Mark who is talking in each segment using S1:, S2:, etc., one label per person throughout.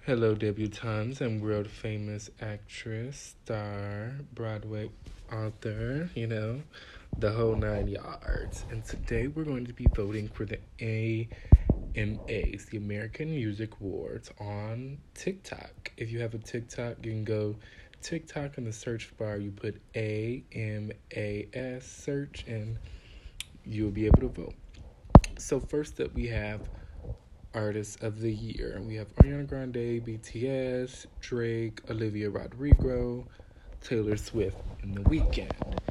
S1: Hello, debutantes and world famous actress, star, Broadway author, the whole nine yards. And today we're going to be voting for the AMAs, the American Music Awards, on TikTok. If you have a TikTok, you can go TikTok in the search bar, you put AMAS search, and you'll be able to vote. So, first up, we have Artists of the Year. We have Ariana Grande, BTS, Drake, Olivia Rodrigo, Taylor Swift, and The Weeknd.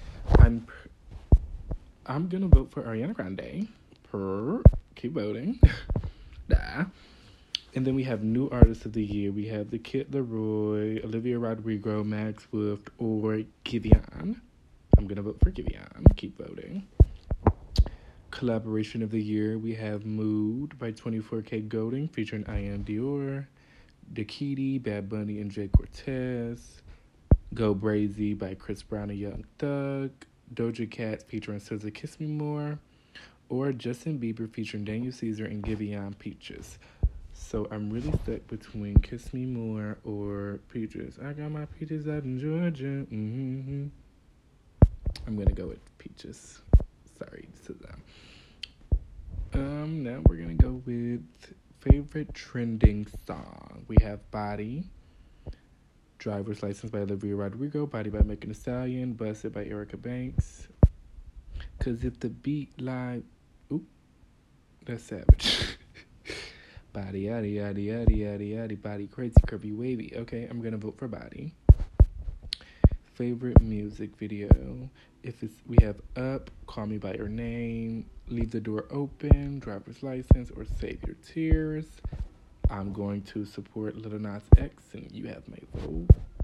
S1: I'm gonna vote for Ariana Grande. Keep voting. Nah. And then we have New Artists of the Year. We have The Kid Laroi, Olivia Rodrigo, Max Swift, or Giveon. I'm gonna vote for Giveon. Keep voting. Collaboration of the Year, we have Mood by 24kGoldn featuring I Am Dior, Dakiti, Bad Bunny, and Jay Cortez, Go Brazy by Chris Brown and Young Thug, Doja Cat featuring SZA Kiss Me More, or Justin Bieber featuring Daniel Caesar and Giveon Peaches. So I'm really stuck between Kiss Me More or Peaches. I got my peaches out in Georgia. I'm gonna go with Peaches. Sorry, SZA. Now we're gonna go with favorite trending song. We have Body, Driver's License by Olivia Rodrigo, Body by Megan Thee Stallion, Busted by Erica Banks. Cause if the beat live, that's savage. Body, yaddy, yaddy, yaddy, yaddy, yaddy, body crazy, curvy, wavy. Okay, I'm gonna vote for Body. Favorite music video. We have Up, Call Me By Your Name, Leave the Door Open, Driver's License, or Save Your Tears. I'm going to support Lil Nas X, and you have my vote.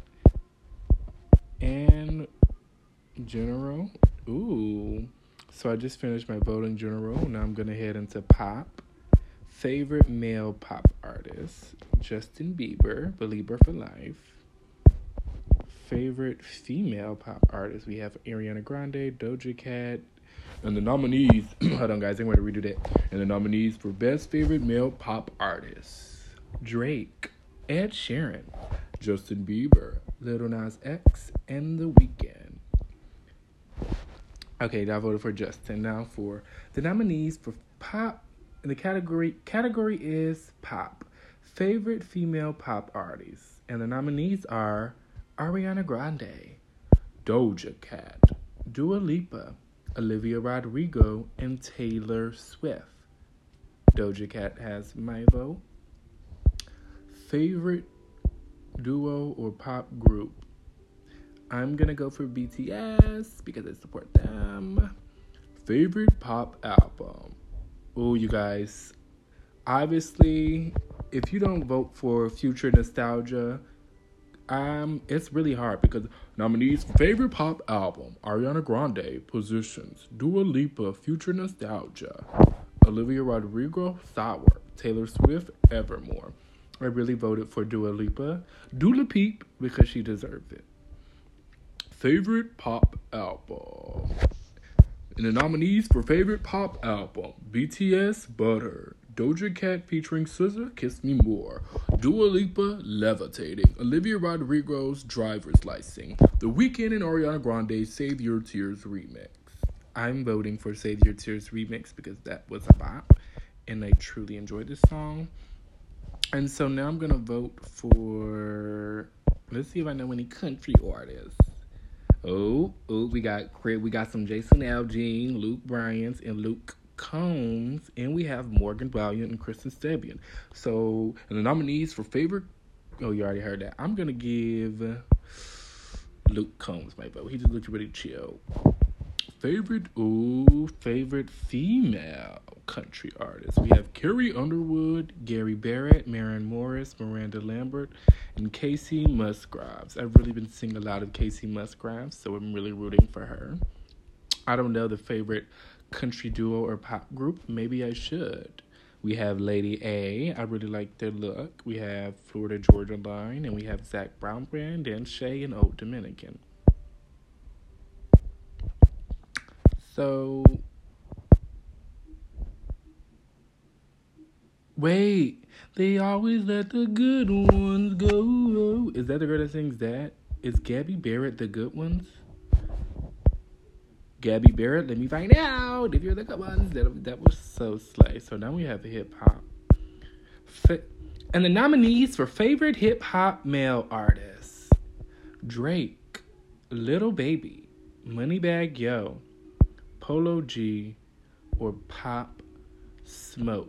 S1: And general. So I just finished my vote in general. Now I'm going to head into pop. Favorite male pop artist. Justin Bieber, Belieber for Life. Favorite female pop artist, we have Ariana Grande, Doja Cat, and the nominees, hold on guys, I'm going to redo that, and the nominees for best favorite male pop artist, Drake, Ed Sheeran, Justin Bieber, Lil Nas X, and The Weeknd. Okay, I voted for Justin. Now for the nominees for pop, the category is pop. Favorite female pop artists, and the nominees are Ariana Grande, Doja Cat, Dua Lipa, Olivia Rodrigo, and Taylor Swift. Doja Cat has my vote. Favorite duo or pop group? I'm going to go for BTS because I support them. Favorite pop album? You guys, obviously, if you don't vote for Future Nostalgia, it's really hard because nominees for favorite pop album: Ariana Grande, Positions, Dua Lipa, Future Nostalgia, Olivia Rodrigo, Sour, Taylor Swift, Evermore. I really voted for Dua Lipa, Dula Peep, because she deserved it. Favorite pop album. And the nominees for favorite pop album: BTS, Butter, Doja Cat featuring SZA, Kiss Me More, Dua Lipa, Levitating, Olivia Rodrigo's Driver's License, The Weeknd and Ariana Grande, Save Your Tears Remix. I'm voting for Save Your Tears Remix because that was a bop, and I truly enjoyed this song. And so now I'm going to vote for, let's see if I know any country artists. We got some Jason Aldean, Luke Bryan, and Luke Combs, and we have Morgan Valiant and Kristen Stebbian. So, and the nominees for favorite, you already heard that. I'm gonna give Luke Combs my vote. He just looks really chill. Favorite female country artist. We have Carrie Underwood, Gary Barrett, Maren Morris, Miranda Lambert, and Kacey Musgraves. I've really been seeing a lot of Kacey Musgraves, so I'm really rooting for her. I don't know the favorite country duo or pop group. Maybe I should. We have Lady A. I really like their look. We have Florida Georgia Line, and we have Zach Brown Brand and Shay and Old Dominican. So, wait, They always let the good ones go. Is that the girl that sings that? Is Gabby Barrett the good ones? Gabby Barrett, let me find out if you're the good ones. That was so slay. So now we have hip hop. And the nominees for favorite hip hop male artists: Drake, Little Baby, Moneybagg Yo, Polo G, or Pop Smoke.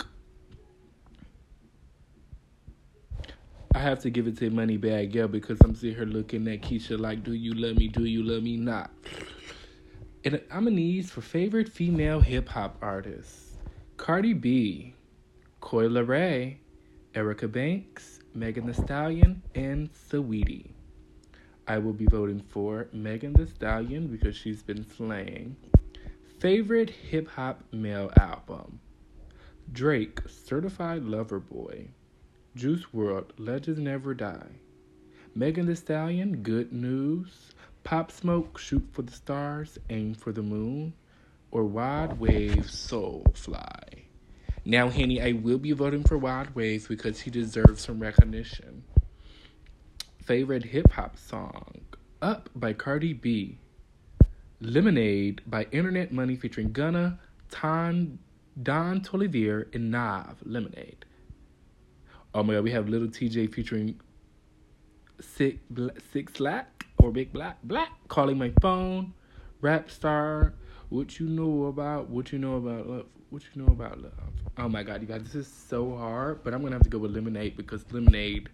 S1: I have to give it to Moneybagg Yo because I'm sitting here looking at Keisha like, do you love me? Do you love me not? And nominees for favorite female hip hop artists: Cardi B, Coi Leray, Erica Banks, Megan Thee Stallion, and Saweetie. I will be voting for Megan Thee Stallion because she's been slaying. Favorite hip hop male album: Drake, Certified Lover Boy, Juice WRLD, Legends Never Die, Megan Thee Stallion, Good News, Pop Smoke, Shoot for the Stars, Aim for the Moon, or Wild Wave, Soulfly. Now, Henny, I will be voting for Wild Wave because he deserves some recognition. Favorite hip-hop song: Up by Cardi B, Lemonade by Internet Money featuring Gunna, Don Toliver, and Nav, Lemonade. Oh my god, we have Little TJ featuring Six Black or Big Black, Calling My Phone, Rap Star, What You Know About Love. Oh my god, you guys, this is so hard, but I'm gonna have to go with Lemonade because Lemonade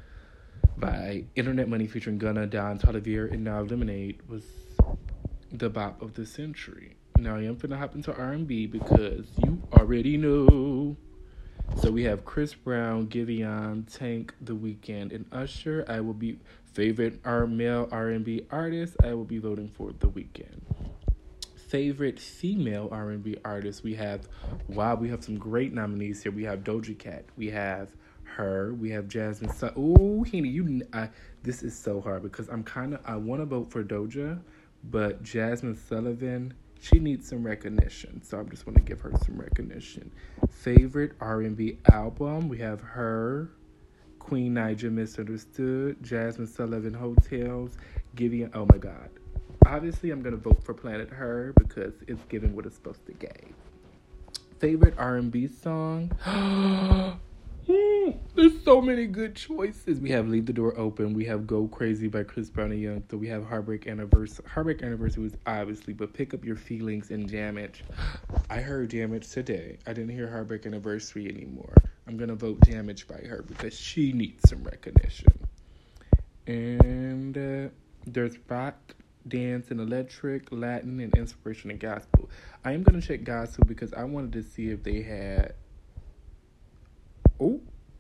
S1: by Internet Money featuring Gunna, Don Toliver, and Now Lemonade was the bop of the century. Now I am finna hop into R&B because you already know. So we have Chris Brown, Giveon, Tank, The Weeknd, and Usher. I will be favorite male R&B artist. I will be voting for The Weeknd. Favorite female R&B artist, we have some great nominees here. We have Doja Cat, we have her, we have Jasmine. Oh, Henny, this is so hard because I want to vote for Doja, but Jasmine Sullivan, she needs some recognition, so I'm just going to give her some recognition. Favorite R&B album, we have her, Queen Naija, Misunderstood, Jasmine Sullivan, Hotels, Giveon. Oh my god. Obviously, I'm going to vote for Planet Her because it's giving what it's supposed to give. Favorite R&B song? There's so many good choices. We have Leave the Door Open. We have Go Crazy by Chris Brown and Young Thug. We have Heartbreak Anniversary. Heartbreak Anniversary was obviously, but Pick Up Your Feelings and Damage. I heard Damage today. I didn't hear Heartbreak Anniversary anymore. I'm going to vote Damage by her because she needs some recognition. And there's Rock, Dance, and Electric, Latin, and Inspiration and Gospel. I am going to check Gospel because I wanted to see if they had... Oh,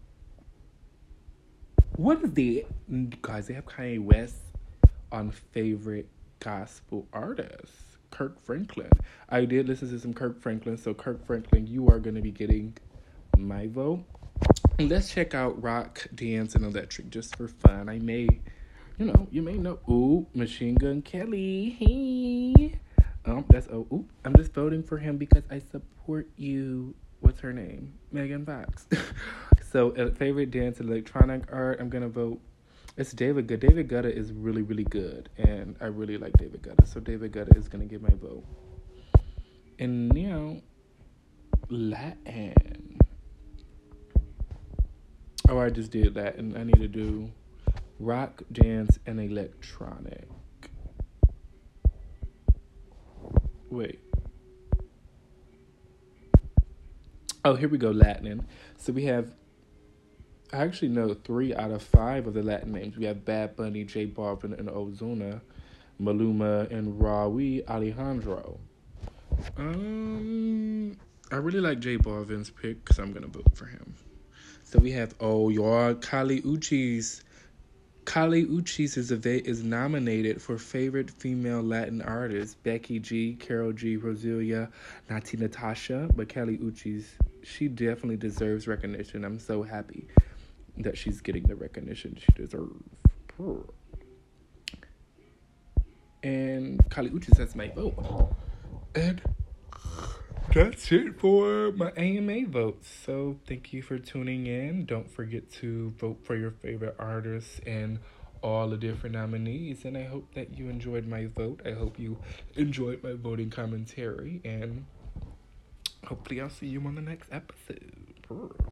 S1: what is that? Guys, they have Kanye West on favorite gospel artists. Kirk Franklin. I did listen to some Kirk Franklin, so Kirk Franklin, you are going to be getting my vote. And let's check out Rock, Dance, and Electric just for fun. You may know. Ooh, Machine Gun Kelly. Hey. I'm just voting for him because I support you. What's her name? Megan Fox. So, favorite dance electronic art, I'm going to vote. It's David Guetta. David Guetta is really, really good. And I really like David Guetta. So, David Guetta is going to get my vote. And now, Latin. Oh, I just did Latin. I need to do rock, dance, and electronic. Wait. Oh, here we go, Latin. So we have, I actually know 3 out of 5 of the Latin names. We have Bad Bunny, J Balvin, and Ozuna, Maluma, and Raul Alejandro. I really like J Balvin's pick because I'm going to vote for him. So we have, Kali Uchis. Kali Uchis is nominated for favorite female Latin artist. Becky G, Karol G, Rosalia, Nati Natasha. But Kali Uchis, she definitely deserves recognition. I'm so happy that she's getting the recognition she deserves. And Kali Uchis has my vote. And that's it for my AMA votes. So thank you for tuning in. Don't forget to vote for your favorite artists and all the different nominees. And I hope that you enjoyed my vote. I hope you enjoyed my voting commentary. And hopefully I'll see you on the next episode.